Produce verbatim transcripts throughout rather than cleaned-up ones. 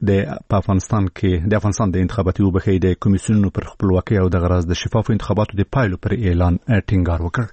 د افغانستان کې د افغانستان د انتخاباتي وبخې د کمیسیونونو پر خپلواکۍ او د غرض د شفافو انتخاباتو د پایلو پر اعلان ټینګار وکړ.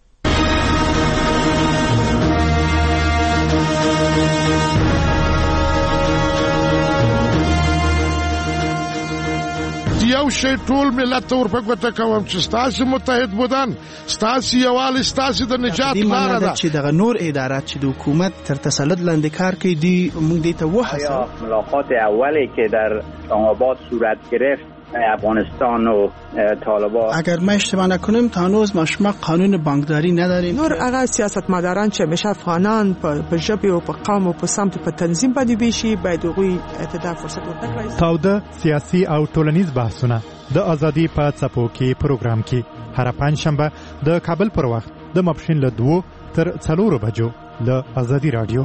یو شی ټول ملت ته ورپکوته کوم چې ستاسو متحد بودن ستاسو یووالی ستاسو د نجات لاره ده چې دغه نور ادارات چې د حکومت تر تسلط لاندې کار کوي دی موږ دې ته وحسه ملاقات اولی که در آباد صورت گرفت افغانستان و طالبان اگر ما اشتباه نکنیم تا هنوز ما شما قانون بانکداری نداریم. نور هغه سیاستمداران چې همیشه افغانان په ژبه او په قوم او په سمت په تنظیم باندې بيشي باید هغوی اعتدال فرصت ورکړي. تاوده سیاسي او ټولنیز بحثونه د ازادي په څپو کې پروګرام کې هر پنځشنبه د کابل پر وخت د ماپښین له دوه تر څلورو بجو له ازادي رادیو.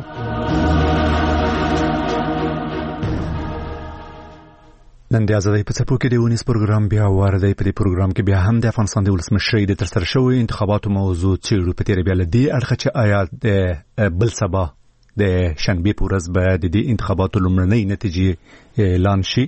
نن د ازادۍ په څپو کې د ونیس پروګرام بیا واردی. په دې پروګرام کې بیا هم د افغانستان د ولسمشرۍ د ترسره شویو انتخاباتو موضوع څېړو. په تېره بیا له دې اړخه چې آیا د بل سبا د شنبې په ورځ به د دې انتخاباتو لومړنۍ نتیجې اعلان شي.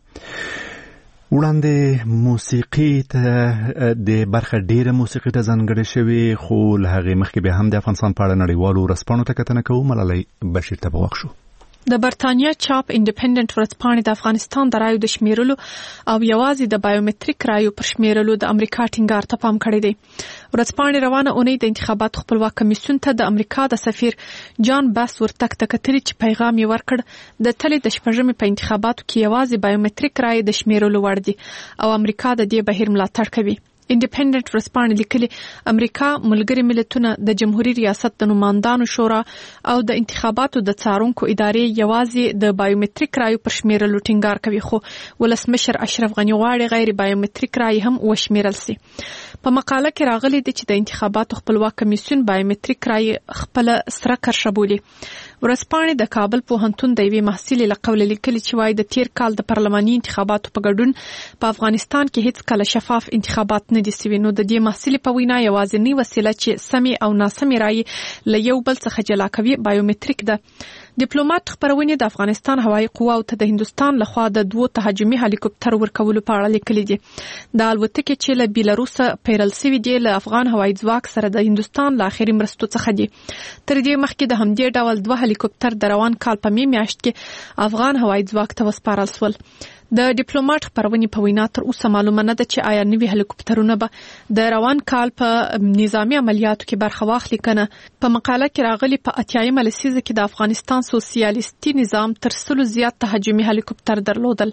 وړاندې موسیقي ته د برخه ډېره موسیقي ته ځانګړې شوې، خو له هغې مخکې بیا هم د افغانستان په اړه نړیوالو ورځپاڼو ته کتنه کوو. ملالۍ بشیر ته به وخت شو. د برتانیا چاپ انډیپندنت ورځپاڼې د افغانستان د رایو د شمیرلو او یوازې د بایومټریک رایو پر شمیرلو د امریکا ټینګار ته پام کړی دی. ورځپاڼې روانه اونۍ د انتخاباتو خپلواک کمیسیون ته د امریکا د سفیر جان باس ورتګ ته کتلي چې پیغام یې ورکړ د تلې د شپږمې په انتخاباتو کې یوازې بایومټریک رایو د شمیرلو وړ دي او امریکا د دې بهیر ملاتړ کوي. انډیپندنت ورځپاڼې لیکلي امریکا ملګري ملتونه د جمهوریت ریاست د نمائندانو شورا او د انتخاباتو د څارونکو ادارې یوازې د بایومټریک رایو پر شمیرلو ټینګار کوي، خو ولسمشر اشرف غنی غواړي غیر بایومټریک رای هم وشمیرل شي. په مقاله کې راغلي دي چې د انتخاباتو خپلواک کمیسیون بایومټریک رای خپل سره کرښه بولي. ورځپاڼې د کابل پوهنتون د یوې محصلې له قوله لیکلي چې وايي د تیر کال د پارلماني انتخاباتو په ګډون په افغانستان کې هیڅ کله شفاف انتخابات نه دي سوي. نو د دې محصلې په وینا یوازینۍ وسیله چې سمې او ناسمې رایې له یو بل څخه جلا کوي بایومټریک ده. ډیپلوماټ خبرونه د افغانستان هوایي قواو ته د هندستان لخوا د دوه تهاجمي هلیکوپټر ورکولو په اړه لیکلي دي. د الوتکې چې له بیلاروس پیرل سوي دي له افغان هوایي ځواک سره د هندستان له اخري مرستو څخه دي. تر دې مخکې د همدې ډول دوه هلیکوپټر د روان کال په می میاشت کې افغان هوایي ځواک ته وسپارل شول. د ډیپلوماټ خبرونه په وینا تر اوسه معلومه نه ده چې آیا نوي هلیکوپټرونه به د روان کال په نظامی عملیاتو کې برخه واخلي کنه. په مقاله کې راغلي په اتیایمه لسیزه کې د افغانستان سوسیالیستي نظام تر سلو زیات تهاجمي هلیکوپټر درلودل.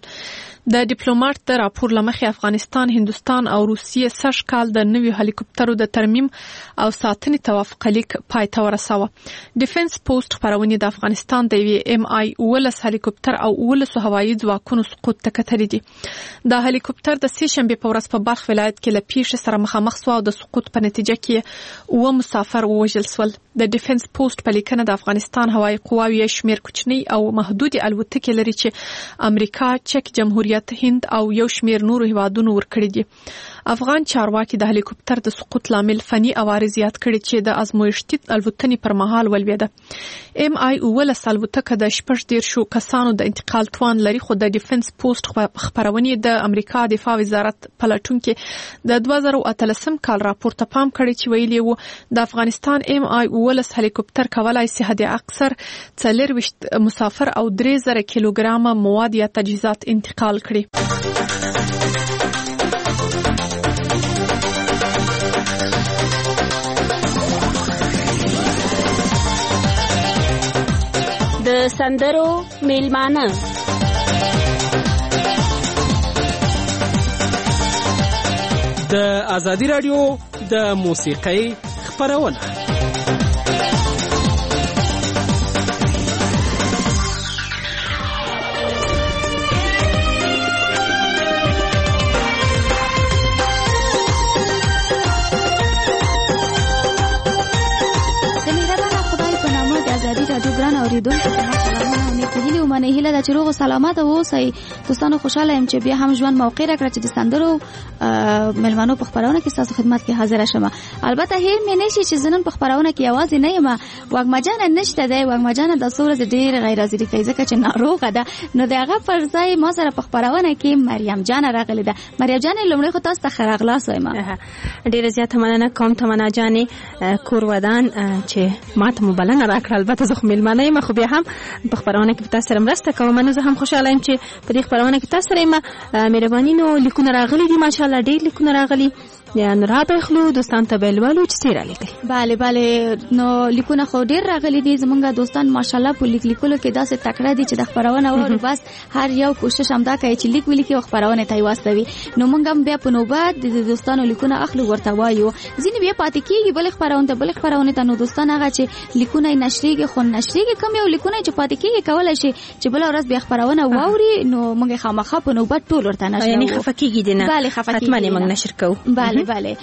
د ډیپلوماټ د راپور لمخې افغانستان، هندستان او روسیې سږ کال د نوي هلیکوپټرو د ترمیم او ساتنې توافق لیک پای ته ورساوه. ډیفنس پوسټ خبرونه د افغانستان د وی ام آی ولس هلیکوپټر او ولس هوایي ځواکونو سقوط تکتلې دي. د هلیکوپټر د سې شنبې په ورځ په بلخ ولایت کې له پیښې سره مخامخ شو او د سقوط په نتیجه کې اوه مسافر ووژل شول. د ډیفنس پوسټ په لیکنه د افغانستان هوایي قواوې شمیر کوچنی او محدود الوتکې لري چې امریکا، چک جمهوریت هند او یو شمیر نورو هیوادونو ورکړي دي. افغان چارواکي د هلیکوپټر د سقوط لامل فني عوارض زیات کړي چې د ازمویشتي الوتنې پر مهال ولويده. ام آی ولس الوتکه د شپږ دیرشو کسانو د انتقال توان لري، خو د ډیفنس پوسټ خبرونه د امریکا دفاع وزارت پلټونکو د دوه زره اتلسم کال راپور ته پام کړی چې ویلي وو د افغانستان ام آی ولس هلیکوپټر کولای شي حد اکثر څلورویشت مسافر او درې زره کیلوګرام مواد یا تجهیزات انتقال کړي. د سندرو میلمانه د ازادي رادیو د موسیقۍ خبرونه. اوریدونکو ته سلامونه او نیکهیلې ومنئ مې هیله ده چې روغ او سلامت اوسئ. دوستانو خوشاله یم چې بیا هم ژوند موقع راکړه چې د سندرو ملمنو په خبرونه کې تاسو خدمت کې حاضر شم. البته هیر مې نشي چې زنن په خبرونه کې आवाज نه یم. وګما جان نشته دی. وګما جان د سورې ډیر غیر حاضر کوي ځکه چې ناروغه ده. نو دغه پر ځای ما سره په خبرونه کې مریم جان راغلی ده. مریم جان لومړی خو تاسو ته خراغلاس وایم. ډیر زیاته مننه کوم تمنا جانې کور ودان چې ما ته مبلنه راکړه. البته زه خو ملمنه یم خو بیا هم په خبرونه کې تاسو سره مرسته کوم. نو زه هم خوشاله یم چې په دې خبرونه کې تاسو سره یم. مهرباني نو لیکونه راغلي دي ماشاءالله ډیر لیکونه راغلي. یان را بخلو دوستان ته بلولو چې سیره لیکي. bale bale نو لیکونه خو ډیر راغلي دي. زمونږ دوستان ماشاءالله په لیک لیکلو کې داسې تکړه دي چې د خبرونه او بس هر یو کوشش هم دا کوي چې لیک ولیکي او خبرونه ته واستوي. نو مونږ هم بیا په نوبت د دوستانو لیکونه اخلو ورته وایو. ځینې بیا پاتې کیږي بل خبرونه بل خبرونه ته. نو دوستان هغه چې لیکونه نشریږي خو نشریږي کم یو لیکونه چې پاتې کیږي کولای شي چې بل ورځ بیا خبرونه واوري. نو مونږ خامخا په نوبت ټول ورته نشو. یعنی خفقېږي دي نه. bale خفقېږي. حتما موږ نشر کوو. bale bale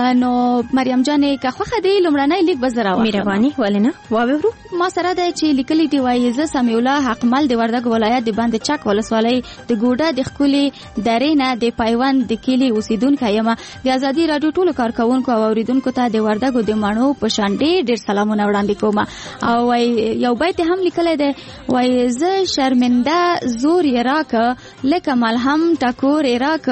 نو مریم جانې که خوخه دی لمړنۍ لیک بزرا واخلم. مهرباني ولنه واورو. ما سره د چې لیکلي دی وایي ز سمیع الله حقمل د وردګ ولایت د باندې چک ولسوالۍ د ګوډه د خولي درې نه د پایوند د کلی اوسیدونکو یم. د ازادي رادیو ټولو کارکونکو او اوریدونکو ته د وردګ د مانو په شان ډېر ډېر سلامونه وړاندې کوم. او وای یو بیت هم لیکلی دی وای ز شرمنده زور یې راک لکه ملهم ټکور یې راک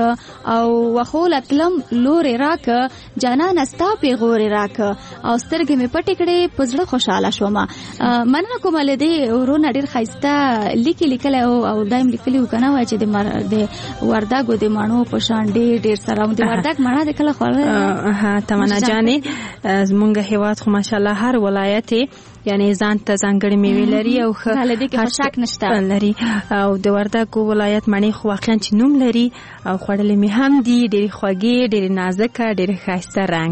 او وخولت لم لور یې راک جانان استا پیغور راک او سترګې مې پټې کړې په زړه خوشاله شوم. مننه کوم لدی ورونه ډیر خایسته لیکي لیکل او او دایم لیکلی وکنه وای چې د د وردګو د مانو په شان ډیر ډیر سلام. د وردګ مانه د کله خوړل. ها تمنا جانې زمونږ هیواد خو ماشاءالله هر ولایت یعنی ځان ته ځانګړي میوې لري او خالدي کې شک نشته لري. او د وردګ ولایت معنی خو واقعا چې نوم لري او خوړلې می هم دي ډېر خوږې ډېر نازکه ډېر ښایسته رنګ.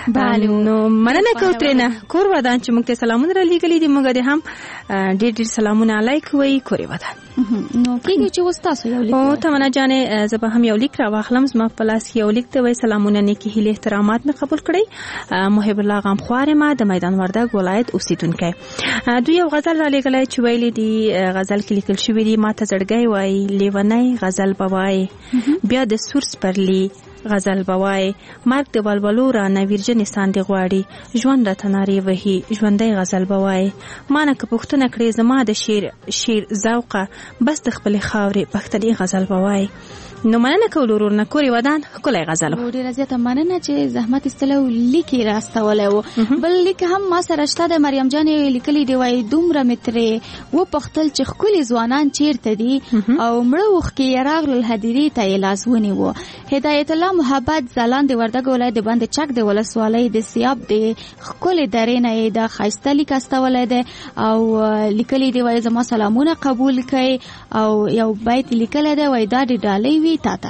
نو مننه کوو ترېنه کور ودان چې موږ ته سلامونه را لېږلي دي. موږ دې هم ډېر ډېر سلامونه علیک وایي کور ودان. نو کېږي چې اوس تاسو یو لیک او تمنا جانې زه به هم یو لیک را واخلم. زما په لاس کې یو لیک دی وایي سلامونه نیکې هیلې احترامات مې قبول کړئ. محب الله غمخوار یم د میدان وردګ ولایت اوسیدونکی. دوی یو غزل را لېږلی چې ویلي دي غزل کې لیکل شوي دي ما ته زړګی وایي لیونی غزل به وایي بیا د سور سپرلي غزل بوای مرګ د بلبلو را نویرجن ساندې غواړي ژوند را تناري وهي ژوندۍ غزل بوای مانه که پښتنه کړې زما د شیر شیر ذوقه بس د خپل خاورې پښتني غزل بوای. نو مننه کول ورور نه کوري ودان کولای غزل و ډیره زیاته مننه چې زحمت استلو لیکي راستولې و. بل لیک هم ما سره شته د مریم جان لیکلي دی وای دومره مترې و پختل چې خولي ځوانان چیرته دي او مړه وخ کې راغل هدیری ته لاسونی و. هدایت الله محبت زلان دی وردګ ولای د باندې چک دی ولسوالۍ د سیاب دی خولي درې نه د خایسته لیک استولې دی او لیکلي دی وای زما سلامونه قبول کړئ او یو بیت لیکل دی وای دا د ډالۍ تاتا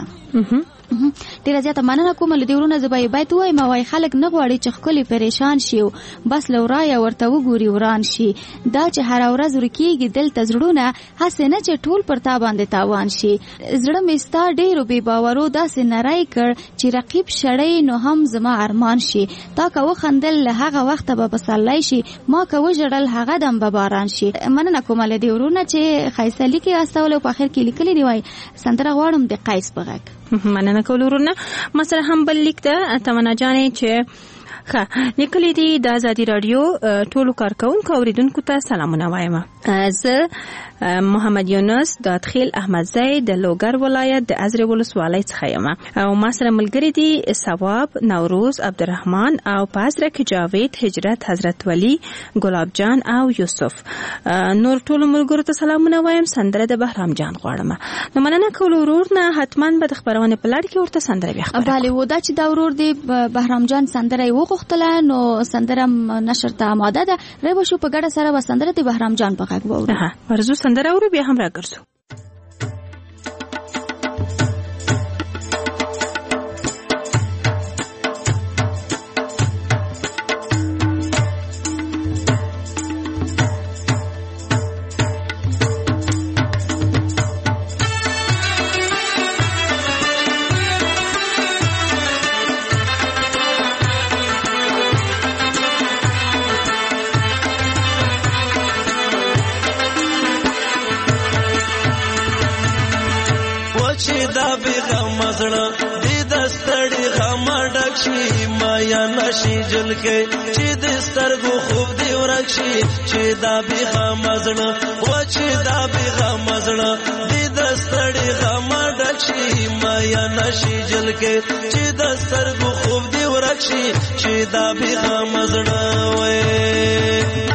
ډیره زیاته مننه کوم له دې ورونه زبای بیت وای ما وای خلک نه غواړي چې خپل پریشان شي بس لورای ورته وګوري وران شي دا چې هر ورځ ورکیږي دل تزړونه حسنه چې ټول پر تا باندې تاوان شي زړه مستا ډیرو بي باورو داسې نړۍ کړ چې رقیب شړې نو هم زما ارمان شي تا کو خندل له هغه وخت به بسلای شي ما کو جړل هغه دم به باران شي. مننه کوم له دې ورونه چې خیسلی کې استول په اخر کې لیکلي دی وای سندره غواړم د قیس بغک. مننه کول ورونه ما سره هم بل لیک ده تمنا جانې چې ښه لیکلي دي د ازادي رادیو ټولو کارکونکو اوریدونکو ته سلامونه وایم. زه محمد یونس دادخیل احمدزی د لوګر ولایت د ازرې ولسوالۍ څخه یم او ما سره ملګري دي ثواب نوروز عبدالرحمن او پازره کې جاوید هجرت حضرت ولی ګلاب جان او یوسف. نور ټولو ملګرو ته سلامونه وایم. سندره د بهرام جان غواړم. نو مننه کول ورور نه حتما به د خبرونه په لړ کې ورته سندره بیا خبره. bale و دا چې دا ورور دی بهرام جان سندره یو غوښتله نو سندره نشر ته آماده ده. ربه شو په ګډه سره و سندره د بهرام جان په غږ وورو. ها ورزو سندره اورو بیا هم راګرځو. چې دا بیغم زړه دې د ستړي غم ډک شي مایا نشي جلکې چې د سترګو خوب دی ورک شي چې دا بیغم زړه و چې دا بیغم زړه دې د ستړي غم ډک شي مایا نشي جلکې چې د سترګو خوب دی ورک شي چې دا بیغم زړه وې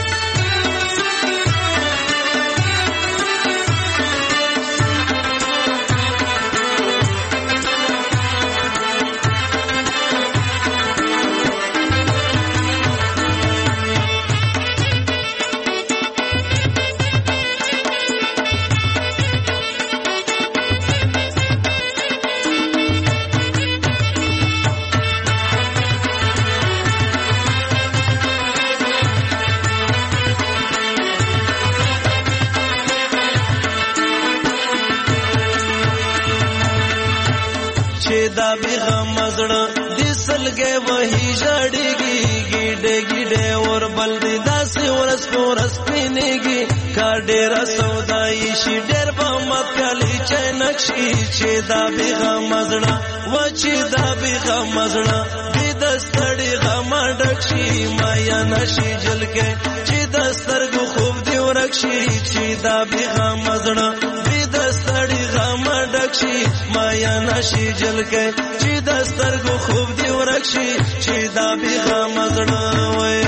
دا بیغم زړه دې سلګې وਹੀ جړېږي ګډې ګډې اور بل دې داسې ورس ورس پینېږي کا ډېر سودای شي ډېر په مپلې چنکشي چې دا بیغم زړه و چې دا بیغم زړه دې د ستړي غم ډک شي مایا نشي جلکې چې د سترګو خوب دې ورک شي چې دا بیغم زړه دې د ستړي غم ډک شي مایا نشي جلکې چې د سترګو خوب دی ورک شي چې دا بیغم زړه وې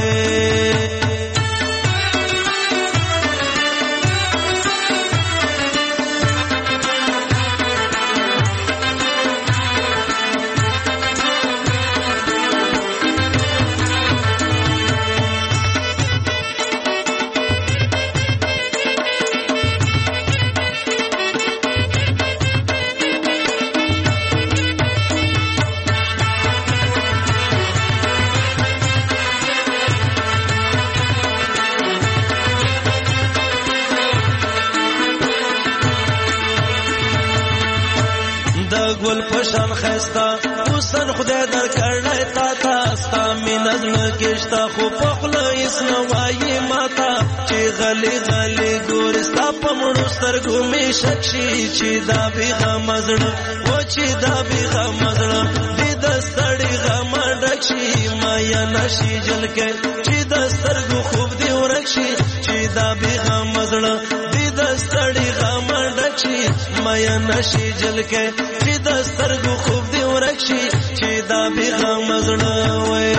ګل پشان خستا حسن خدای در کړای تا تا ستا مين نظر کېشتا خو پخله اسنه وایي ماتا چې غلي غلي ګورستا پمړو سترګو می شکشي چې دا بیغم زړه و چې دا بیغم زړه دې د ستړي غم ډک شي مایا نشي جلکې چې د سترګو خوب دی ورک شي چې دا بیغم زړه دې د ستړي غم ډک شي مایا نشي جلکې چې د سترګو خوب دی ورک شي چې دا بیغم زړه وې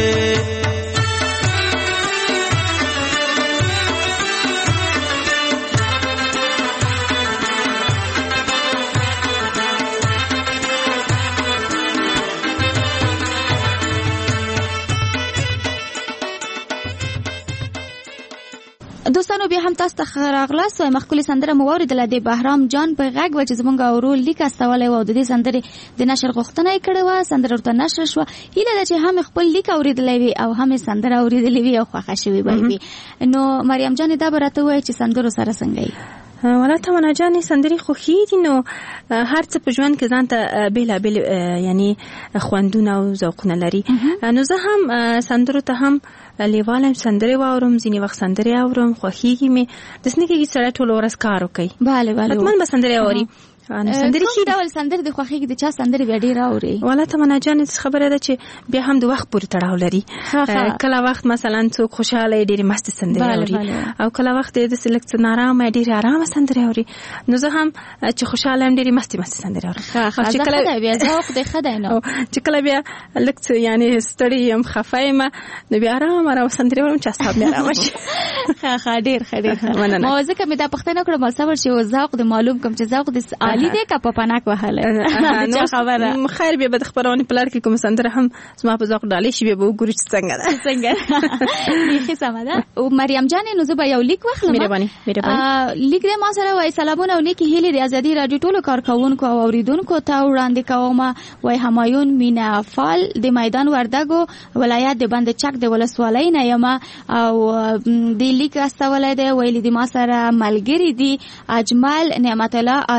دوستانو بیا هم تاسو ته راغلاست او مخکلي سندره مو واوریدله د بهرام جان په غږ و چې زمونږ اورو لیک استولی و او د دې سندرې د نشر غوښتنه یې کړې وه سندره ورته نشر شوه هیله ده چې هم خپل لیک اوریدلی وي او هم سندره اوریدلې وي او خوښه شوې به وي نو مریم جانې دا به راته ووایي چې سندرو سره څنګه یې ولا تمنا جانې سندرې خوښې دي نو هر څه په ژوند کې ځان ته بېلابېل یعنی خوندونه او ذوقونه لري نو زه هم سندرو ته هم لیواله سندرې واورم ځینې وخت سندرې اورم خوښېږي مې داسې نه کېږي سړی ټوله ورځ کار وکوي بله بله حتما به سندرې اوري سندرې کوم ډول سندرې د خوښېږي د چا سندرې بیا ډېر اوري والا تمنا جانې خبره ده چې بیا هم د وخت پورې تړاو لري کله وخت مثلا څوک خوشحاله ډېرې مستې سندرې اوري او کله وخت د داسې لږ څه نارامه ډېرې ارامه سندرې اوري نو زه هم چې خوشحاله یم ډېرې مستې مستې سندرې اورم چې کله بیا ذوق دی ښه دی نو چې کله بیا لږ څه یعنې ستړې یم خفه یم نو بیا ارام ارام سندرې اورم چې اعصاب مې ارامه شي ښه ښه ډېر ښه ډېر ښه ما ځکه مې دا پوښتنه کړه ما صبر چې ذوق د معلوم کوم چې ذوق د عالي دی که په پنک وهله نو خبره خیر بیا به د خبرونې په لار کې کوم سندره هم زما په ذوق ډالې شي بیا به وګورو چې څنګه ده څنګه بیخي سمه ده او مریم جانې نو زه به یو لیک واخلم مهرباني مهرباني لیک دې ما سره وایي سلامونه او نیکې هیلې د ازادي راډیو ټولو کارکوونکو او اوریدونکو ته وړاندې کوم وایي همایون مینه فال د میدان وردګو ولایت د بند چک د ولسوالۍ نه یم او د لیک استولی دی ویلي د ما سره ملګري دي اجمل نعمت الله آریان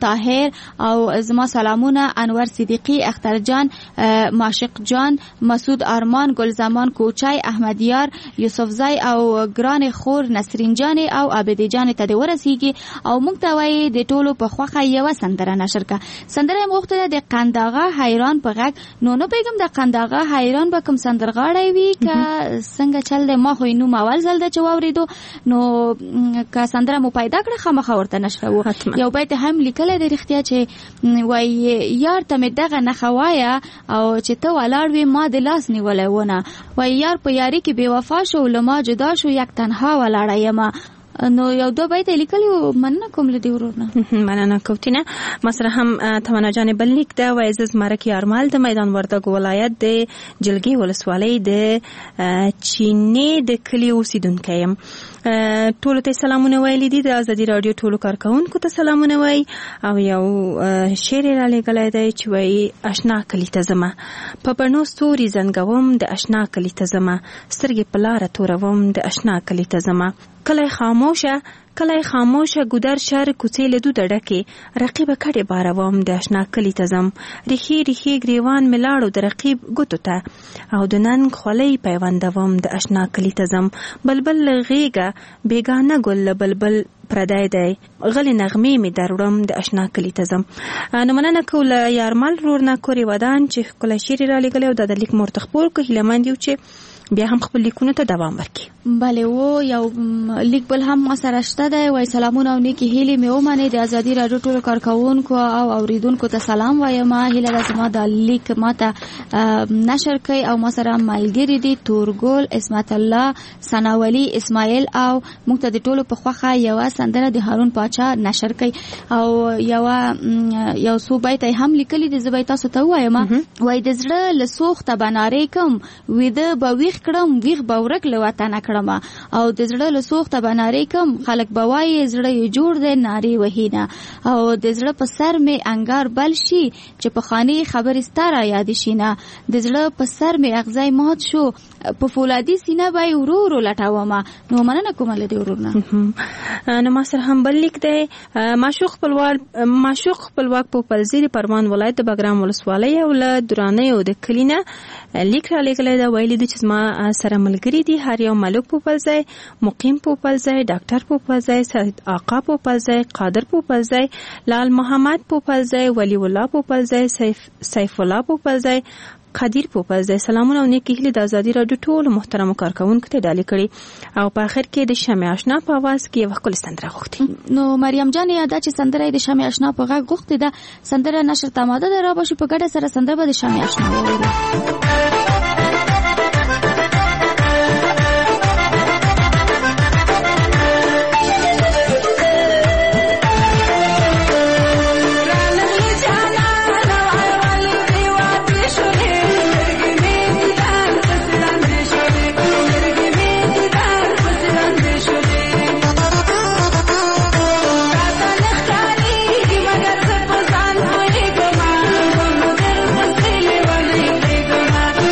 طاهر او زما سلامونه انور صدیقی، اختر جان، ماشق جان، مسعود ارمان، گلزمان کوچای، احمد یار، یوسف زای او ګران خور نسرین جان او عبدی جان ته ورسیږي او موږ ته وایي د ټولو په خوخه یو سندره نشر کا. سندره مختلفه د قنداغه حیران په غږ نو نو پیغام د قنداغه حیران به کوم سندرغاړی وي که څنګه چل د ما خو نو ماول زل د چواوریدو نو که سندره مو پیدا کړه خامخا ورته نشرو. یو بیت هم لیکل د رښتیا چې وای یار ته مې دغه نه خوایا او چې ته ولاړ وې ما د لاس نیولای ونه، وای یار په یاري کې بې وفا شو لما جدا شو یک تنها ولاړه یم. نو یو دو بیت لیکلو مننه کوم لدی ورونه. مننه کوتینه. ما سره هم تمنا جان بل لیک دا وای عزیز مرکی ارمال د میدان وردګ ولایت د جلګي ولسوالۍ د چینې د کلی اوسیدونکو یم. ټولو ته سلامونه ویلي دي، د ازادي رادیو ټولو کارکونکو ته سلامونه وای او یو شعر را لګلای دی چې وای آشنا کلی ته زما په بڼو ستوري زنګوم د آشنا کلی ته زما سترګې په لاره توروم د آشنا کلی ته زما کله خاموشه کله خاموشه ګودر شهر کوڅې له دو ډډکه رقیب کډه باروم د آشنا کلی ته زم ریخي ریخي گریوان ملاړو د رقیب ګوتو ته او د نن خولې پیوندوم د آشنا کلی ته زم بلبل غیګه بیگانه ګل بلبل پردای دی غلی نغمه می دروړم د آشنا کلی ته زم. نو مننه کوله یارمل رورنا کوری ودان چې کله شیر را لګل او د لیک مرتخپور کو هلمند یو چې بیا هم خپل لیکونه ته دوام ورکړي. بله و یو لیک بل هم ما سره شته دی. وای سلامونه او نیکی هیلې مې ومنې د ازادي راډیو ټولو کارکونکو او اوریدونکو ته سلام وایم. هیله ده زما د لیک ماته نشر کړئ او ما سره ملګري دي تورګل، اسمت الله، ثناولی، اسماعیل او موږ ته د ټولو په خوخه یو سندره د هارون پاچا نشر کړئ او یو یو سو بیت هم لیکلي دي زبې تاسو ته وایم. وای د زړه له سوخته بنارې کوم وېده به ویښ کړم ویښ به ورک له وطنه کړم او د زړه له سوخته به نارې کوم خلک به وایي زړه یې جوړ دی نارې وهینه او د زړه په سر مې انګار بل شي چې په خانې خبرې ستا را یادې شي نه د زړه په سر مې اغزی مات شو په فولادي سینه به یې ورو ورو لټومه. نو مننه کومه له دې ورونه. نو ما سره هم بل لیک دی. معشوق خپلوار معشوق خپلواک په پلزیر پروان ولایت د بګرام ولسوالۍ او له درانه او د کلینه لیک را لګلای دا ویلي دي چې ما سره ملګری دي هر یو ملک پوپلځای، مقیم پوپلځای، ډاکټر پوپلځای، سید آقا پوپلځای، قادر پوپلځای، لال محمد پوپلځای، ولی الله پوپلځای، سیف سیف الله پوپلځای، قدیر پوپلځای. سلامونه او نیکی هیلې د ازادي راډیو ټول محترم کارکونکو ته ډالۍ کړي او په اخر کې د شمع آشنا په आवाज کې یو خپل سندره غوښتي. نو مریم جان یاده چې سندره د شمع آشنا په غږ غوښتي ده سندره نشر تماده ده را بشي په ګډه سره سندره به د شمع آشنا ووري. Thank you.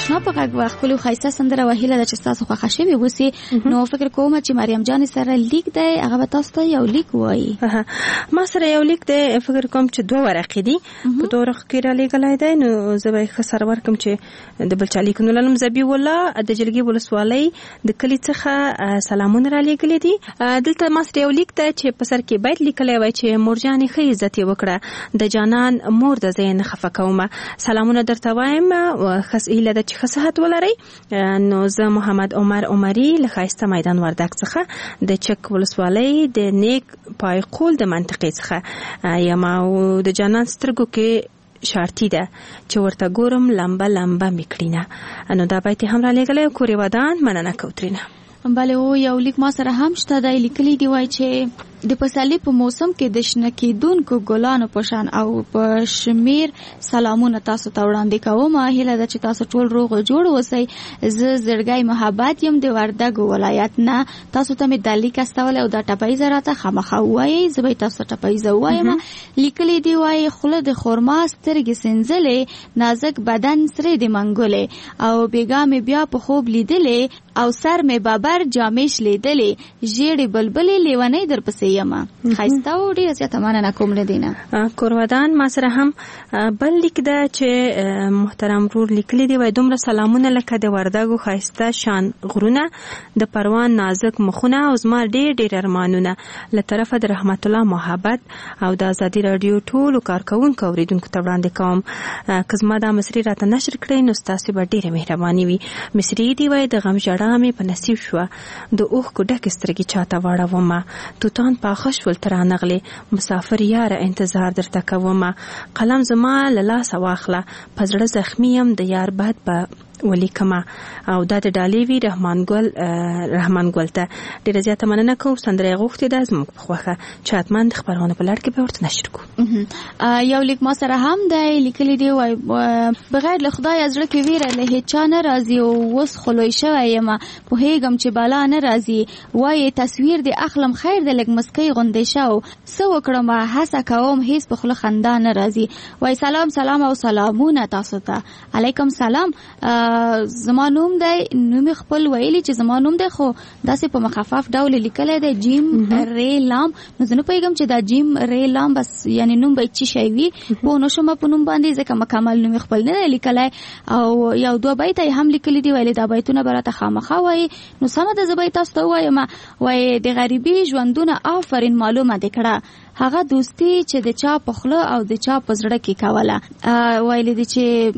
آشنا په غږ وخت خو سندره وهیله د چې تاسو خوښه شوي وسی نو فکر کوم چې مریم جان سره لیک دی هغه به تاسو ته یو لیک وایي. ما سره یو لیک دی فکر کوم چې دوه ورقې دي په دوه ورقو کې را لیږلی دی نو زه به یې ښه سره ورکړم چې د بل چا لیک. نو لنم زبی الله د جلګې ولسوالۍ د کلي څخه سلامونه را لیږلي دي. دلته ما سره یو لیک دی چې په سر کې بیت لیکلی وای چې مورجانې ښه عزت یې وکړه د جانان مور د زه یې نه خفه کومه. سلامونه درته وایم هیله ده چې ښه صحت ولرئ. نو زه محمد عمر عمري له ښایسته میدان وردګ څخه د چک ولسوالۍ د نیک پایقول د منطقې څخه یم او د جانان سترګو کې شارتي ده چې ورته ګورم لمبه لمبه میکړینه. نو دا بیت هم را لیږلی کورې ودان مننه کوترینه. بله او یو لیک ما سره هم شته دی لیکلی دی وای چې د پسرلي په موسم کې د شنه کېدونکو ګلانو په شان او په شمیر سلامونه تاسو ته وړاندې کوم. هیله ده چې تاسو ټول روغ او جوړ اوسئ. زه زړګی محبت یم د وردګ ولایت نه. تاسو ته مې د لیک استول او د ټپایزه راته خامخا وایي زه به تاسو ته ټپایزه وایم. لیکلی دی وای خوله د خرما سترګې سنځلې نازک بدن سره د منګولې او بیګا مې بیا په خوب لیدلې او سر مې بابر جامش لیدلې ژیړې بلبلې لیونۍ در پسې یما. خایسته او ډیره زیاته مننه کوم لدینه. کورودان ما سره هم بل لیک ده چې محترم رور لیکلی دی وای دومره سلامونه لکه د وردګو خایسته شان غرونه د پروان نازک مخونه او زما ډیر ډیر ارمانونه له طرفه د رحمت الله محبت او د ازادي رادیو ټولو کارکونکو اوریدونکو ته وړاندې کوم. که زما دا مصري راته نشر کړئ نو ستاسو به ډیره مهرباني وي. مصري دی وای د غم ژړا مې په نصیب شوه د اوښکو ډکې سترګې چاته واړومه توتان پاخه شول تر رانغلې مسافر یاره انتظار درته کومه قلم زما له لاسه واخله په زړه زخمي یم د یار بد به ولیکمه. او دا د ډالۍ وي رحمان ګل رحمان ګل ته ډیره زیاته مننه کوم. سندره یې غوښتې ده زموږ په خوښه چې حتما د خپرونې په لړ کې به ورته نشر کړو. یو لیک ما سره هم دی لیکلی دی وای بغیر له خدای زړه کې ویره له هیچا نه راځي او اوس خلوی شوی یم پوهېږم چې بالا نه راځي وای تصویر د اخلم خیر د لږ مسکۍ غوندې شو څه وکړم هڅه کوم هیڅ په خوله خندا نه راځي. وای سلام سلام او سلامونه تاسو ته. علیکم سلام. زما نوم دی نوم خپل ویلی چې زما نوم دی خو داسې په مخفف ډول لیکلی دی جیم ری لام. نو زه نه پوهېږم چې دا جیم ری لام بس یعنی نوم به څه شی وي پوه نه شوم په نوم باندې ځکه مکمل نوم خپل نه دی لیکلی او یو دوه بیت یې هم لیکلي دي ویلې دا بیتونه به راته خامخا وایي. نو سمه ده زه به یې تاسو ته ووایم. وایي د غریبي ژوندونه آفرین معلومه دې کړه هغه دوستي چې د چا په خوله او د چا په زړه کې کوله. ویلې دي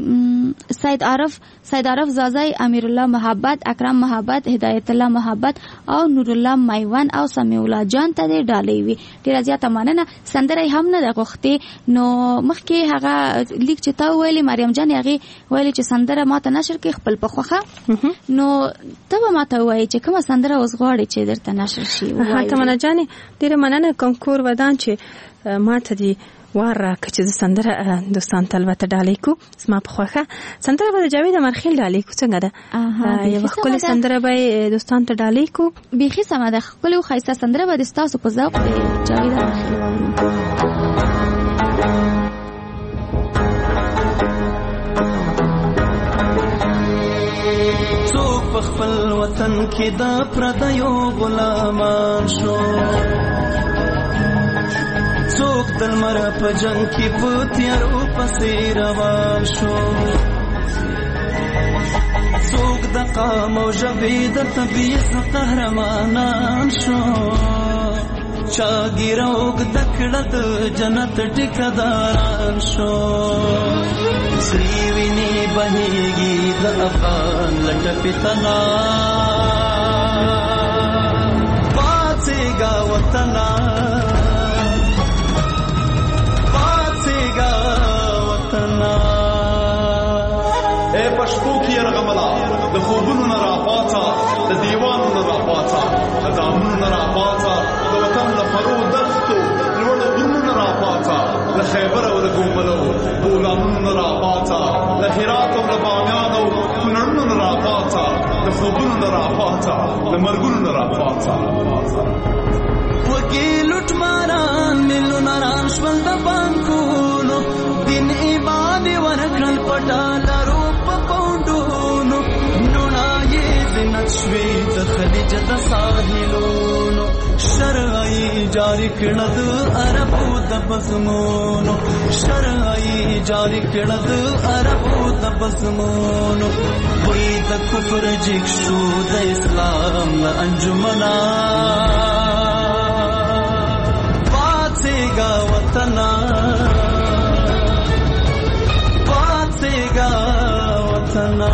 چې سید عارف سید عارف زازای امیر الله محبت اکرم محبت هدایت الله محبت او نور الله میوان او سمیع الله جان ته دې ډالۍ وي. ډیره زیاته مننه. سندره هم نه ده غوښتې نو مخکې هغه لیک چې تا ویلې مریم جان هغې ویلې چې سندره ماته نشر کړي خپل په خوښه نو ته به ماته ووایې چې کومه سندره اوس غواړې چې درته نشر شي. تمنا جانې ډیره مننه کوم کور ودان چې ما ته دې وار راکړه چې زه سندره دوستانو ته البته ډالۍ کو زما په خوښه سندره به د جاوید امرخیل ډالۍ کو. څنګه ده یوه ښکلې سندره به دوستانو ته ډالۍ کو. بیخي سمه ده ښکلې او ښایسته سندره به د ستاسو په ذوق د جاوید امرخیل څوک په خپل وطن کې د پردیو غلامان شو څوک د لمر په جنګ کې په تیارو پسې روان شو څوک د قام او ژبې د طبیعت قهرمانان شو چا ګیره اوږده کړه د جنت ټیکهداران شو سرې وینې بهېږي د افغان له ټپې تنا پاڅېږه وطنه اے پښتو کې یرغملا د خوبونو نه راپاڅه د دیوانو نه راپاڅه د دامونو نه راپاڅه د وطن له فرو دښتو لوړو غرونو نه راپاڅه له خیبر او له ګوملو بولانونو نه راپاڅه له هرات او له بامیان او کونړونو نه راپاڅه د خوبونو نه راپاڅه د مرګونو نه راپاڅه وګي لوټ ماران ملونه ران شول د بانکونو دین ایمان ورکړل پټالرو په پوندونو خلیج د ساحلونو شرعي جاری کړه د عربو د بزمونو شرعي جاری کړه د عربو د بزمونو وې د کفر جګ شو د اسلام له انجمنا پاتېګا وطنا پاتېګا وطنا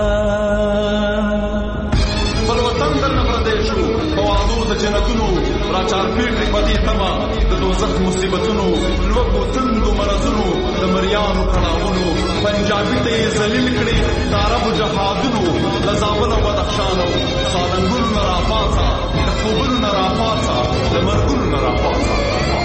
بل وطن در نپردیشو پوادو د جنتونو راچار پیټي پدې تما د دوزخ مصیبتونو لوګو تندو مرزونو د مریانو کړهونو پنجابي ته ذلیل کړي د عربو جهادونو د زابل او بدخشانو سالنګونو نراپاتا د خوبونو نراپاتا د مرګونو نراپاتا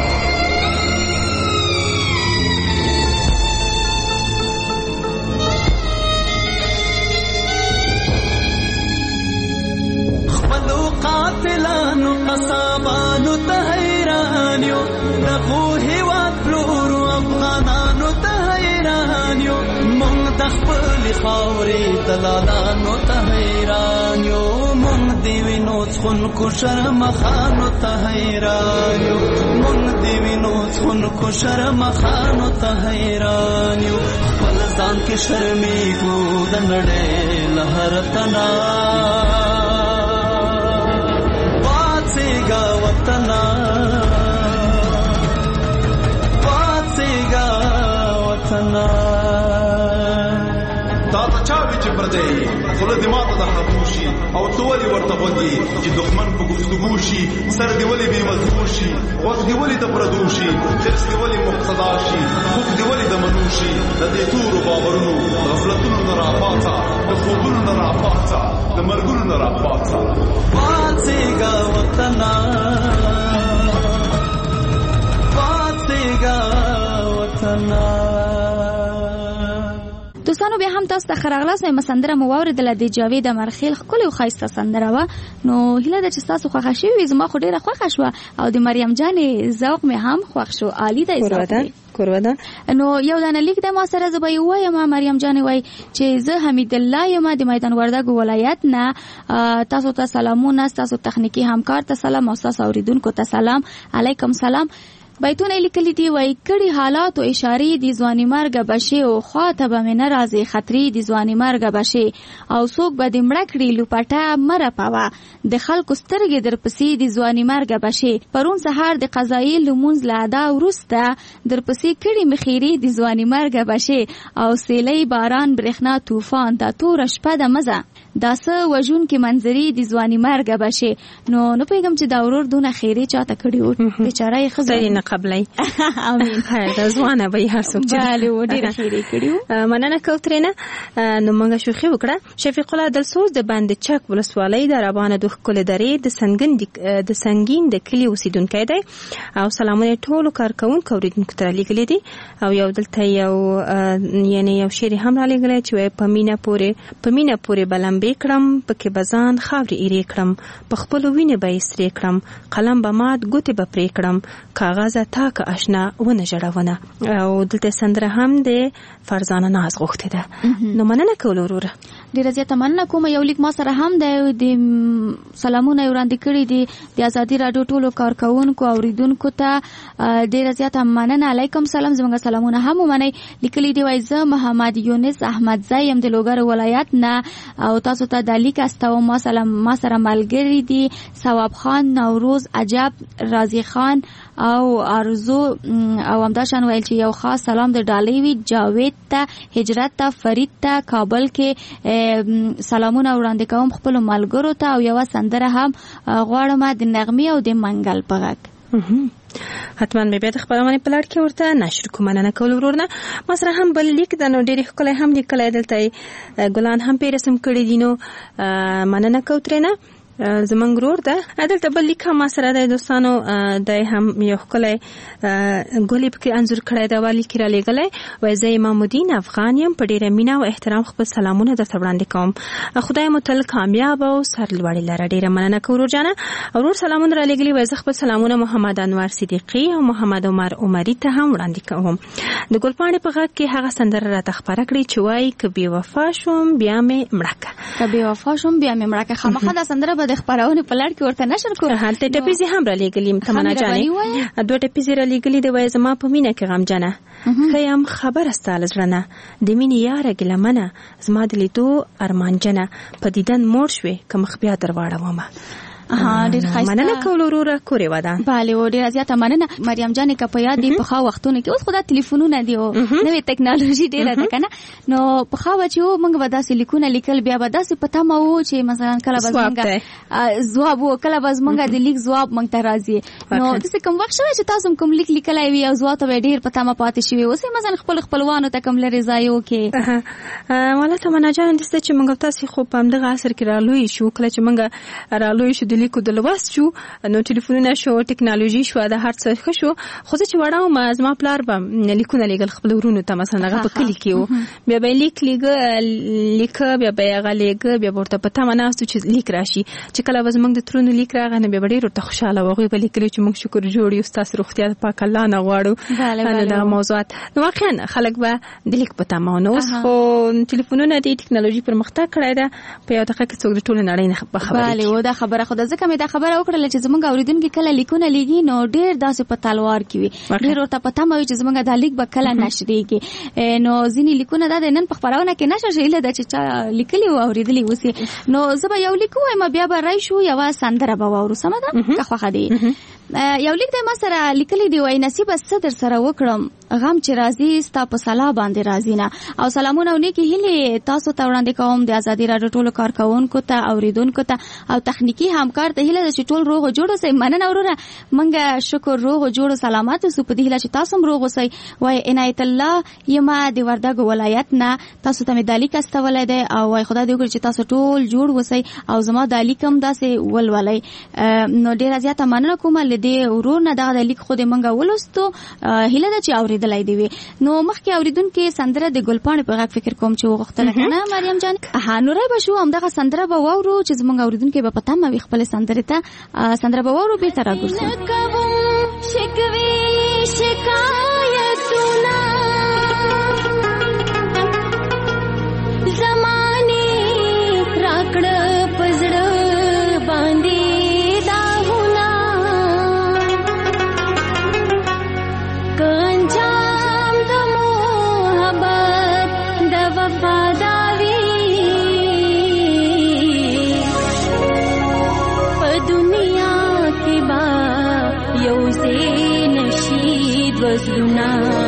قاتلانو قصابانو ته حیران یو دغو هیواد پلورو افغانانو ته حیران یو مونږ د خپل خاورې دلالانو ته حیران یو مونږ د وینو څښونکو شرمخانو ته حیران یو مونږ د وینو څښونکو شرمخانو ته حیران یو خپل ځان کې شرمېږو د نړۍ له هر تنا پاتېګا وطنا پاتېګا وطنا دا ته چا وی چې پردې خله دې ماته د خاموشي او تولی ورته ودی چې دښمن په گفتگو شي سر دی ولی به مزدور شي وخت دی ولی د پردوشي چرس دی ولی مقتدا شي خوب دی ولی د منوشي د دې تورو باورونو غفلتونو نه راپاتا د خوبونو نه راپاتا د مرګونو نه راپاتا پاتېګا وطنا پاتېګا وطنا دوستانو بیا هم تاسو ته خراغلاس مې مسندره مو واوریدله د جاوید امرخیل ښکلې او ښایسته سندره وه نو هیله ده چې ستاسو خوښه شوې وي زما خو ډېره خوښه شوه او د مریم جانې ذوق مې هم خوښ شو عالي دی ذوق دی کورونه نو یو دانه لیک د ما سره زه به یې ووایم مریم جانې وایي چې زه حمید الله یم د میدان وردګو ولایت نه تاسو ته سلامونه ستاسو تخنیکي همکار ته سلام او ستاسو اورېدونکو ته سلام علیکم سلام بیتونه لیکلي دي وای کړي حالات او اشارې د ځواني مرګ بشي او خاطه به نه راځي خطرې د ځواني مرګ بشي او څوک به د مړ کړي لوپټه مره پاوه د خلکو سترګې در پسې د ځواني مرګ بشي پرون سهار د قضایي لمونځ لا ادا ورسته در پسې کړي مخيري د ځواني مرګ بشي او سیلۍ باران برېښنا طوفان د تور شپه د مزه داسه وجون کې منظرې د ځواني مرګ بشي نو نو پیغام چې دا ورور دونه خیری چاته کړي و بیچاره یې خزر نه قبلای امين هر ځوانه به هر څوک چې بله و ډیره خیری کړي مننه کوترینه نو موږ شوخي وکړه شفیق الله دلسوز د باندې چک ولسوالۍ د ربانه د خپل درې د سنگین د سنگین د کلی اوسیدونکو دی او سلامونه ټول کارکونکو اوریدونکو ته لیکلي دي او یو دلته یو یعنی یو شعر هم را لګلای چې پمینه پورې پمینه پورې بلم بکرم پکې بزان خاورې ایری کړم په خپل وینې به استری کړم قلم به مات ګوتې به پرې کړم کاغذ تا که آشنا ونه جوړونه او دلته سندره هم د فرزانه ناز غوښته ده نو مننه کول وروره ډیره زیاته مننه کوم یو لیک ما سره هم د سلامونه وړاندې کړی دي د ازادي رادیو ټولو کارکونکو اوریدونکو ته ډیره زیاته مننه علیکم سلام زموږ سلامونه هم ومنئ لیکلي دی وای زه محمد یونس احمد زایم د لوګر ولایت نه او تاسو ته د لیک استو ما سلام ما سره ملګری دي ثواب خان نوروز عجب رازی خان او ارزو او همداشان ویل چې یو خاص سلام د ډالۍ وی جاوید ته هجرت ته فرید ته کابل کې سلامونه وړاندې کوم خپل ملګرو ته او یو سندره هم غواړم د نغمې او د منګل په غږ حتما به بیا د خبرونه په لړ کې ورته نشر کوم نه کول ورورنه ما سره هم بل لیک د نو ډېر ښکلی هم لیکلی دلته ګلان هم پیرسم کړي دي نو مننه کوترینه زمونږ ورور ده دلته بل لیک هم سره د دوستانو د هم یو ښکلی ګلې پکې انځور کړی دا والی کې را لېږلی وایي زه امام الدین افغان یم په ډېره مینه او احترام خپل سلامونه درته وړاندې کوم خدای مو تل کامیاب او سرلوړي لره ډېره مننه کوم ورور جانه ورور سلامونه را لېږلي وایي زه خپل سلامونه محمد انور صدیقي او محمد عمر عمري ته هم وړاندې کوم د ګلپاڼې په غږ کې هغه سندره راته خپره کړې چې وایي که بې وفا شوم بیا مې مړه که که بې وفا شوم بیا مې مړه که خامخا دا سندره به د خبرونه په لړ کې ورته نشر کوم. هلته ټپیزي هم را لګلیم تمنا جانې دوه ټپیزي را لګلې د وای زما په مینه کې غم جنه خیم خبر استال زرنه د مینې یاره ګلمنه زما د لیدو ارمان جنه په دیدن موړ شوې کوم خبیا درواړه ومه. ها ډیر خاصه مننه کول وروره کورې ودا. bale و ډیر زیاته مننه مریم جانې کا په یاد دی په خا وختونه کې اوس خدای ټلیفونونه دی او نوې ټکنالوژي ډیره ده کنه نو په خا و چې و موږ ودا سې لیکونه لیکل بیا ودا سې پتا ما و چې مثلا کله بزمنګ جواب و کله بزمنګ د لیک جواب مونږ ته راځي نو د څه کوم وخت شوی چې تاسو کوم لیک لیکلای وي او جواب ته ډیر پتا ما پاتې شوی اوس مثلا خپل خپلوانو ته کوم لري ځایو کې ولا تمنا جان د څه چې موږ تاسو خو په همدغه عصر کې رالوي شو کله چې موږ رالوي شو لیکو د لوست شو نو ټلیفونونه شو ټکنالوژي شو د هر څه ښه شو خو چې وړاو ما زما پلار به لیکونه لګل خپل ورونو ته مثلا هغه په کلی کې بیا به لیک لګ لیک بیا به هغه لیک بیا ورته پته مناستو چې لیک راشي چې کله وز موږ د ترونو لیک راغی نه به ډېر ته خوشاله وغوي به لیکل چې موږ شکر جوړ یو تاسو روغتیا پاک الله نه غواړو دا موضوعات نو واقعا خلک به د لیک پته مونږ اوس خو ټلیفونونه د ټکنالوژي پر مخته کړای دا په یو دقیقه کې څوک د ټولو نړۍ نه خبره bale و دا خبره خو د ځکه مې دا خبره وکړه چې زمونږ اوریدونکو کله لیکونه لګي نو ډېر داسې په تلوار کې وي ډېر ورته پته مې چې زمونږ د لیک به کله نشریږي نو ځینې لیکونه دا د نن په خبرونه کې نشه شیله د چې لیکلي او اوریدلي وسی نو زه به یو لیک وایم بیا به رای شو یو سندره به وورو سم ده که خو خدي یو لیک د ما سره لیکلي دی وای نصیب ستر سره وکړم غم چې راځي ستا په سلا باندې راځي نه او سلامونه او نیکی هیله تاسو ته وړاندې کوم د ازادي راډیو ټولو کارکونکو ته اوریدونکو ته او تخنیکی همکار ته هیله چې ټول روغ جوړ اوسئ مننه وروره منګه شکر روغ جوړ سلامات اوسو په دې هیله چې تاسو روغ اوسئ وای عنایت الله یما د وردګ ولایت نه تاسو ته مدالي کاستولای دی او وای خدای دې وکړي چې تاسو ټول جوړ اوسئ او زما د لیکم داسې ولولای نو ډیر زیاته مننه کوم لدې ورور نه دغه لیک خو دې منګه ولستو هیله ده چې اوریدلای دی نو مخکې اوریدونکو سندره د ګلپاڼې په غږ فکر کوم چې وغوښتل کنه مریم جان ها نو راي بشو هم دغه سندره به وورو چې زمونږ اوریدونکو به پته مې خپل سندره ته سندره به وورو بیرته راګرځو شکوي شکایتونه زمانه راکړه پزړه باندې Luna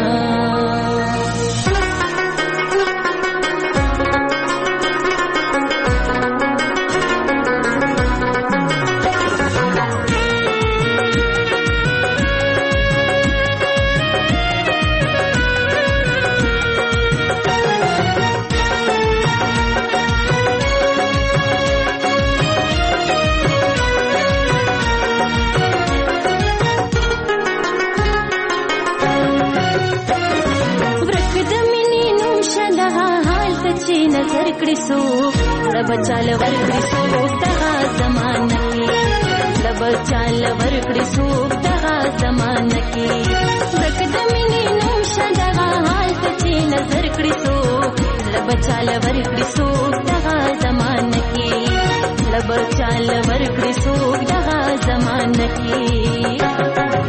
نظر کړی سو رب چال ور کړی سو دغه زمانه کې رب چال ور کړی سو دغه زمانه کې رکد مینې نو شدغه حال ته نظر کړی سو رب چال ور کړی سو دغه زمانه کې رب چال ور کړی سو دغه زمانه کې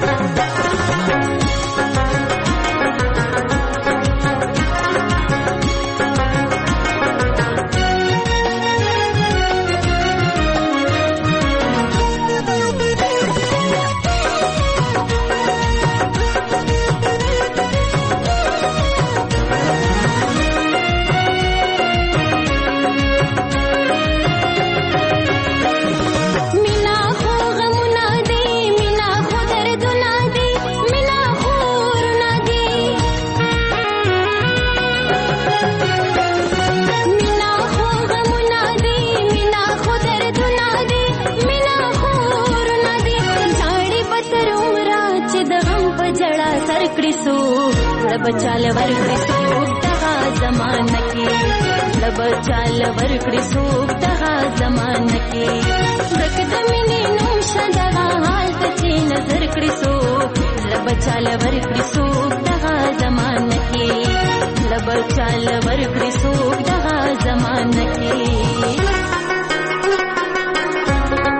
बचाल वर कड़ी सूख दगा जमाना के बचाल वर कड़ी सूख दगा जमाना के रकद मिनी नूश दगा हाल तची नजर कड़ी सूख बचाल वर कड़ी सूख दगा जमाना के बचाल वर कड़ी सूख दगा जमाना के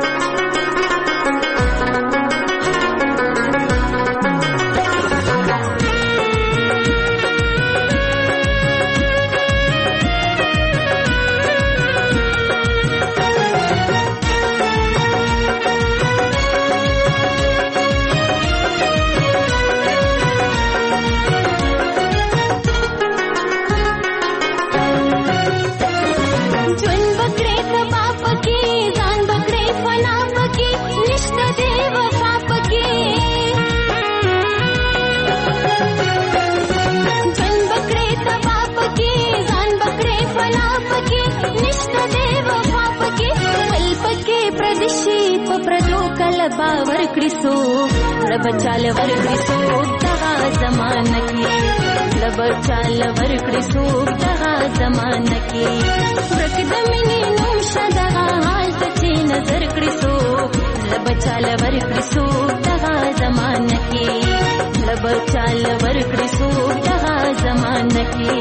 سبا ورکړي سو لبچال ورکړي سو دغه زمانہ کې لبچال ورکړي سو دغه زمانہ کې ورک د مینې نوم شدغه حال ته چې نظر کړي سو لبچال ورکړي سو دغه زمانہ کې لبچال ورکړي سو دغه زمانہ کې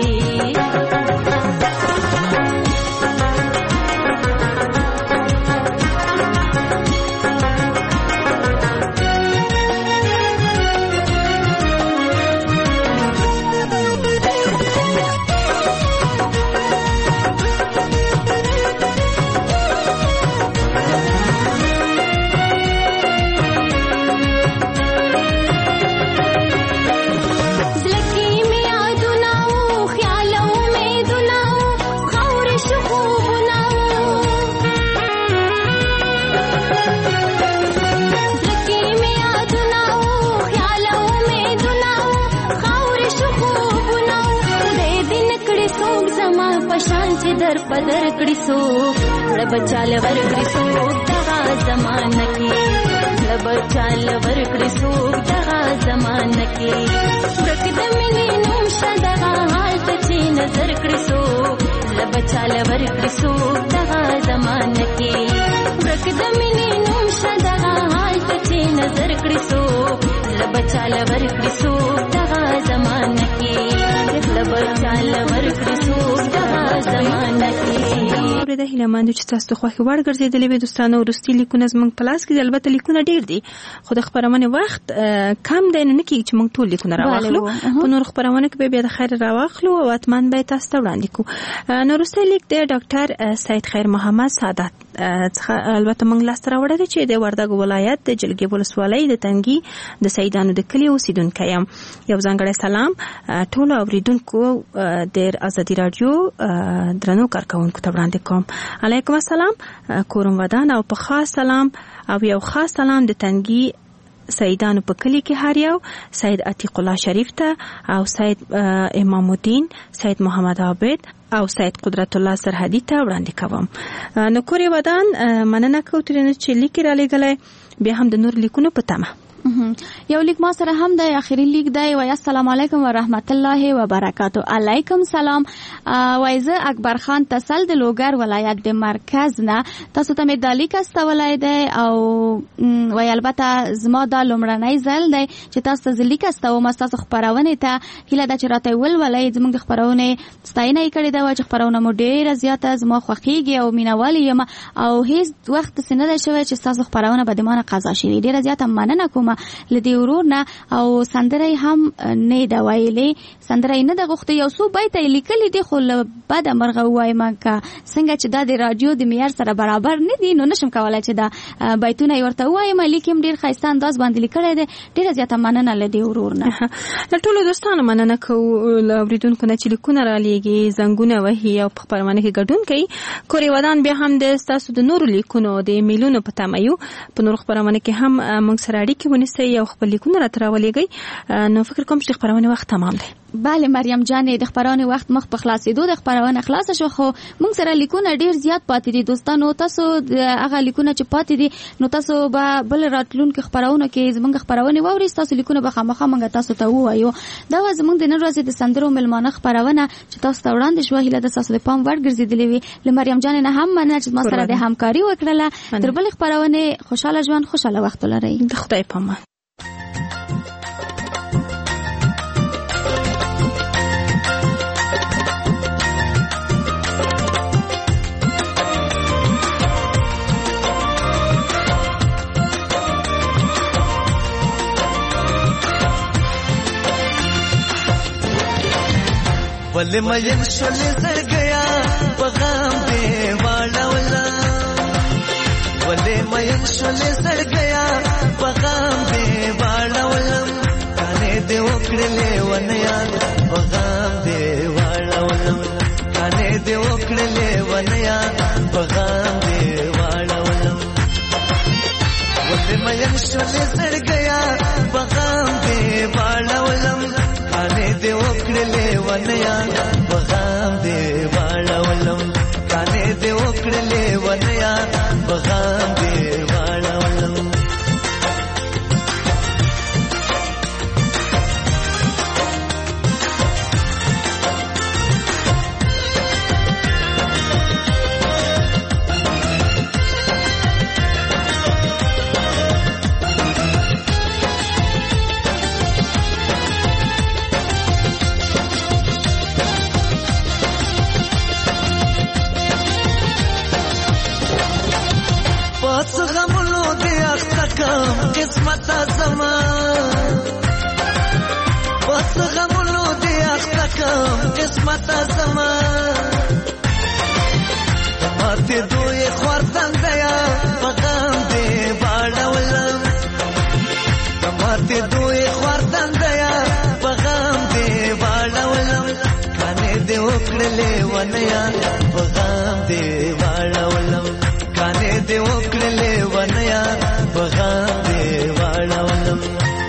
در پدر کړي سو لبچال ورکړي سو دغه زمانہ کې لبچال ورکړي سو دغه زمانہ کې ورک د مینې نوم شدغه حال ته چې نظر کړي سو لبچال ورکړي سو دغه زمانہ کې ورک د مینې نوم شدغه حال ته چې نظر کړي سو لبچال ورکړي سو دغه زمانہ کې لبچال ورکړي سو دغه زمانہ کې د هیلمندو چې تاسو خو وړ ګرځیدلې به دوستانو ورستي لیکونه زمنګ پلاس کې البته لیکونه ډیر دي خو د خبرونه وخت کم دی نه کې چې موږ ټول لیکونه راوخلو په نور خبرونه کې به بیا د خیر راوخلو او اتمن به تاسو ته وړاندې کو نو ورستي لیک د ډاکټر سید خیر محمد سعادت البته موږ لاس راوړل چې د وردګ ولایت د جلګي ولسوالۍ د تنګي د سیدانو د کلی اوسیدونکو یم یو ځانګړی سلام ټول اوریدونکو د ازادي رادیو درنو کارکونکو ته وړاندې کوم علیکم السلام کورم ودان او په خاص سلام او یو خاص سلام د تنګي سیدانو په کلی کې هر یو سید عتیق الله شریف ته او سید امام الدین سید محمد عابد او سید قدرت الله سرحدی ته وړاندې کوم نو کوري ودان مننه کوم چې لیکي را لګلای بیا هم د نور لیکونو په تمه یو لیک ما سره هم د اخیری لیک دی وای السلام علیکم ورحمت الله وبرکاتو علیکم سلام وایزه اکبر خان تسل د لوګر ولایت د مرکز نه تاسو ته مې د لیک استولای دی او وای البته زما د لومړنۍ ځل دی چې تاسو ته لیک استو ما تاسو خبرونه ته هله د چرته ول ولای زموږ د خبرونه ستاینه کړې دا چې خبرونه مو ډیره زیاته زما خوخیږي او مینوالي یم او هیڅ وخت سینه شوی چې تاسو خبرونه به د مانه قضا شي ډیره زیاته مننه کوم لدی ورور نه او سندري هم نه دا ویلې سندري نه د غوښته یو څو بیت لیکلي دي خو بعد مرغه وای ما کا څنګه چې د رادیو د معیار سره برابر نه دي نو نشم کولای چې دا بیتونه ورته وای ما لیکم ډیر خاصه انداز باندې لیکل دي ډیر زیاته مننه لدی ورور نه ټول دوستانو مننه کو اوریدونکو نه چې لیکونه را لېږي زنګونه وهي او په خبرونه کې ګډون کوي کوري ودان به هم د تاسو د نور لیکونو د میلونو په تمایو په نور خبرونه کې هم موږ سره اړیکه ونیسئ او خپل لیکونه راټولېږئ نو فکر کوم چې خبرونه وخت تمام دی بله مریم جانې د خبرونه وخت مخ په خلاصېدو د خبرونه خلاص شو خو موږ سره لیکونه ډیر زیات پاتې دي دوستانو تاسو هغه لیکونه چې پاتې دي نو تاسو به بل راتلونکو خبرونه کې زموږ خبرونه ووري تاسو لیکونه به خامخا موږ تاسو ته وایو دا زموږ د نن ورځې د سندرو ملمانه خبرونه چې تاسو ته وړاندې شو هله د تاسو د پام وړ ګرځېدلې وي ل مریم جانې نه هم مننه چې ما سره د همکاري وکړه تر بل خبرونه خوشاله ژوند خوشاله وخت لرئ د خدای په امان ولې مې شولې زر گیا پیغام دې والا ولا ولې مې شولې زر گیا پیغام دې والا ولا کانه دې وکړلې ونیا پیغام دې والا ولا کانه دې وکړلې ونیا پیغام دې والا ولا ولې مې شولې زر گیا پیغام دې والا ولا کانه دې وکړلې ونیا پیغام دې والا ولم کانه دې وکړلې ونیا پیغام دې والا ولم ونیا بغام دی واړولم کانې دی وکړلې ونیا بغام دی واړولم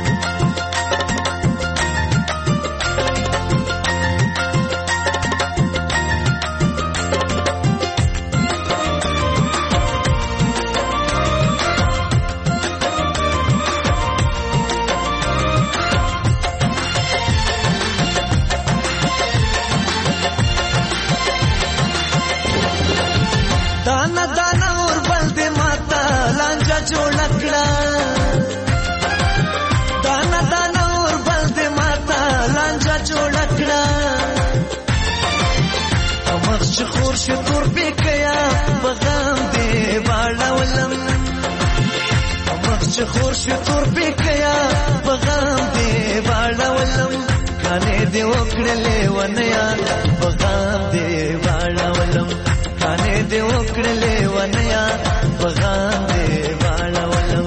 दाना दाना और बलदे माता लांजा जोड़कड़ा दाना दाना और बलदे माता लांजा जोड़कड़ा मख्श खोर शतूर बेकया बगाम दे वाड़ावलम मख्श खोर शतूर बेकया बगाम दे वाड़ावलम खाने दे वकड़ले वनया बगाम दे वाड़ावलम खाने दे वकड़ले वनया बगाम दे वाड़ावलम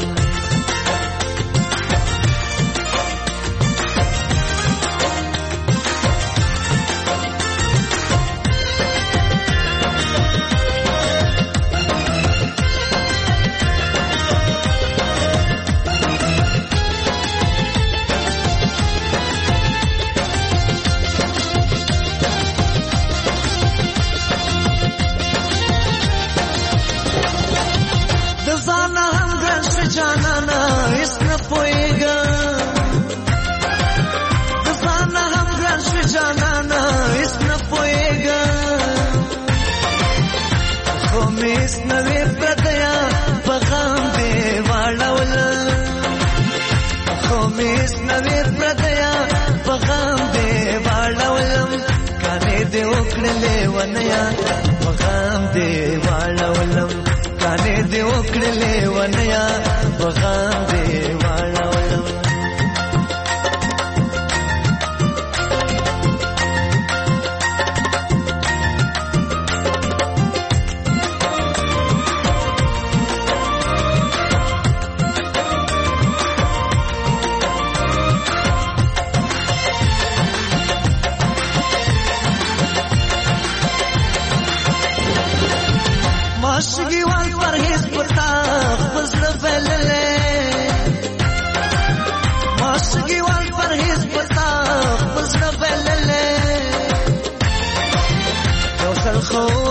जाना इसमें पोएगा दफाना हम घर से जाना इसमें पोएगा खोमेस नवे प्रदया बगाम दे वाड़ावला खोमेस नवे प्रदया बगाम दे वाड़ावलम काने दे उकड़ले वनया बगाम दे वाड़ावलम काने दे उकड़ले वनया बगाम दे वाड़ावलम माशगी वाल परहेज पता बज़ल फैलले माशगी वाल परहेज पता बज़ल फैलले कौशल खो